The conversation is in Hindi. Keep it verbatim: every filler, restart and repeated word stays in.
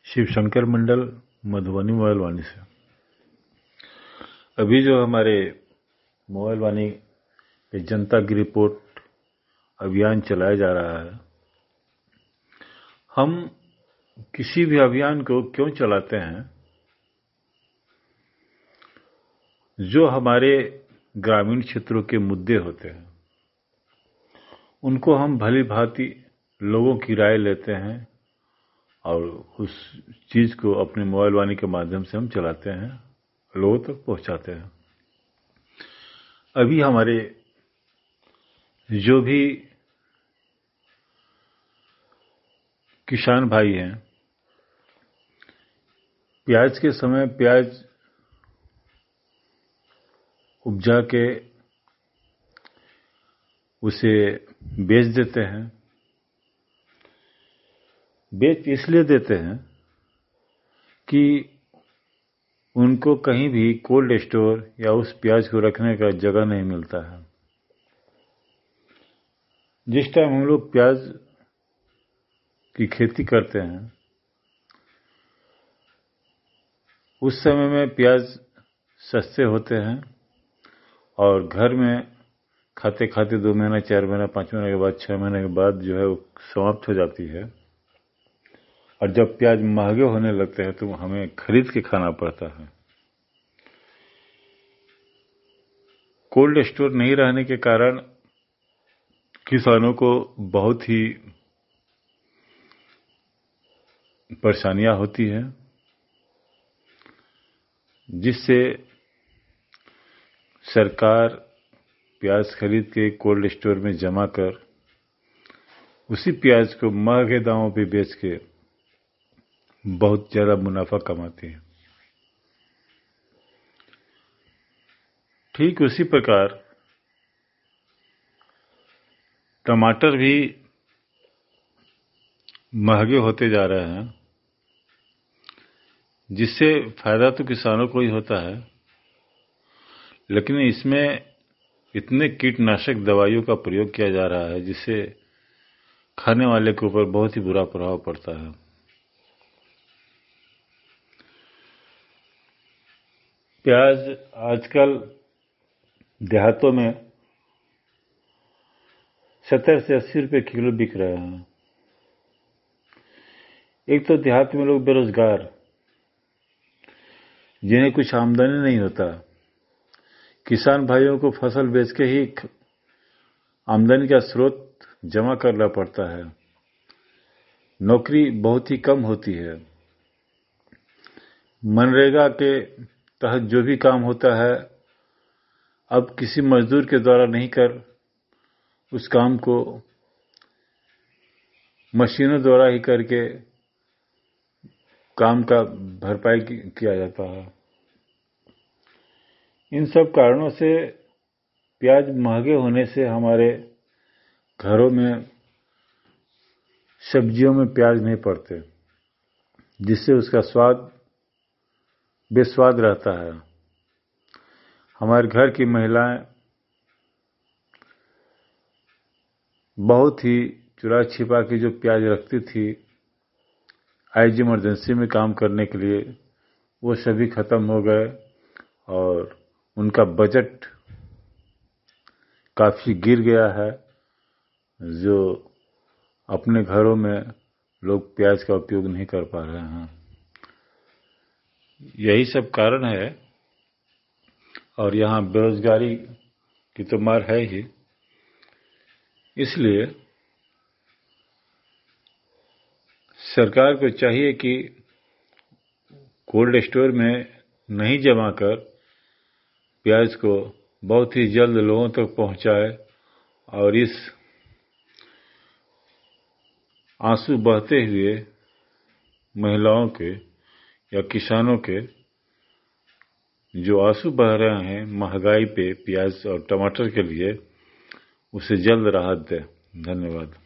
शिव शंकर मंडल मधुबनी मोबाइल वाणी से। अभी जो हमारे मोबाइल वाणी पे जनता की रिपोर्ट अभियान चलाया जा रहा है, हम किसी भी अभियान को क्यों चलाते हैं? जो हमारे ग्रामीण क्षेत्रों के मुद्दे होते हैं उनको हम भली भांति लोगों की राय लेते हैं और उस चीज को अपने मोबाइल वाणी के माध्यम से हम चलाते हैं, लोगों तक पहुंचाते हैं। अभी हमारे जो भी किसान भाई हैं, प्याज के समय प्याज उपजा के उसे बेच देते हैं। बेच इसलिए देते हैं कि उनको कहीं भी कोल्ड स्टोर या उस प्याज को रखने का जगह नहीं मिलता है। जिस टाइम हम लोग प्याज की खेती करते हैं उस समय में प्याज सस्ते होते हैं और घर में खाते खाते दो महीना, चार महीना, पाँच महीने के बाद, छह महीने के बाद जो है वो समाप्त हो जाती है। और जब प्याज महंगे होने लगते हैं तो हमें खरीद के खाना पड़ता है। कोल्ड स्टोर नहीं रहने के कारण किसानों को बहुत ही परेशानियां होती हैं, जिससे सरकार प्याज खरीद के कोल्ड स्टोर में जमा कर उसी प्याज को महंगे दामों पे बेच के बहुत ज्यादा मुनाफा कमाती है। ठीक उसी प्रकार टमाटर भी महंगे होते जा रहे हैं, जिससे फायदा तो किसानों को ही होता है, लेकिन इसमें इतने कीटनाशक दवाइयों का प्रयोग किया जा रहा है जिससे खाने वाले के ऊपर बहुत ही बुरा प्रभाव पड़ता है। प्याज आजकल देहातों में सत्तर से अस्सी रुपए किलो बिक रहे हैं। एक तो देहात में लोग बेरोजगार, जिन्हें कुछ आमदनी नहीं होता, किसान भाइयों को फसल बेच के ही आमदनी का स्रोत जमा करना पड़ता है। नौकरी बहुत ही कम होती है। मनरेगा के तहत जो भी काम होता है अब किसी मजदूर के द्वारा नहीं कर उस काम को मशीनों द्वारा ही करके काम का भरपाई किया जाता है। इन सब कारणों से प्याज महंगे होने से हमारे घरों में सब्जियों में प्याज नहीं पड़ते, जिससे उसका स्वाद बेस्वाद रहता है। हमारे घर की महिलाएं बहुत ही चुरा छिपा के जो प्याज रखती थी आईजी इमरजेंसी में काम करने के लिए, वो सभी खत्म हो गए और उनका बजट काफी गिर गया है, जो अपने घरों में लोग प्याज का उपयोग नहीं कर पा रहे हैं। यही सब कारण है और यहाँ बेरोजगारी की तो मार है ही। इसलिए सरकार को चाहिए कि कोल्ड स्टोर में नहीं जमा कर प्याज को बहुत ही जल्द लोगों तक पहुंचाए और इस आंसू बहते हुए महिलाओं के या किसानों के जो आंसू बह रहे हैं महंगाई पे प्याज और टमाटर के लिए, उसे जल्द राहत दे। धन्यवाद।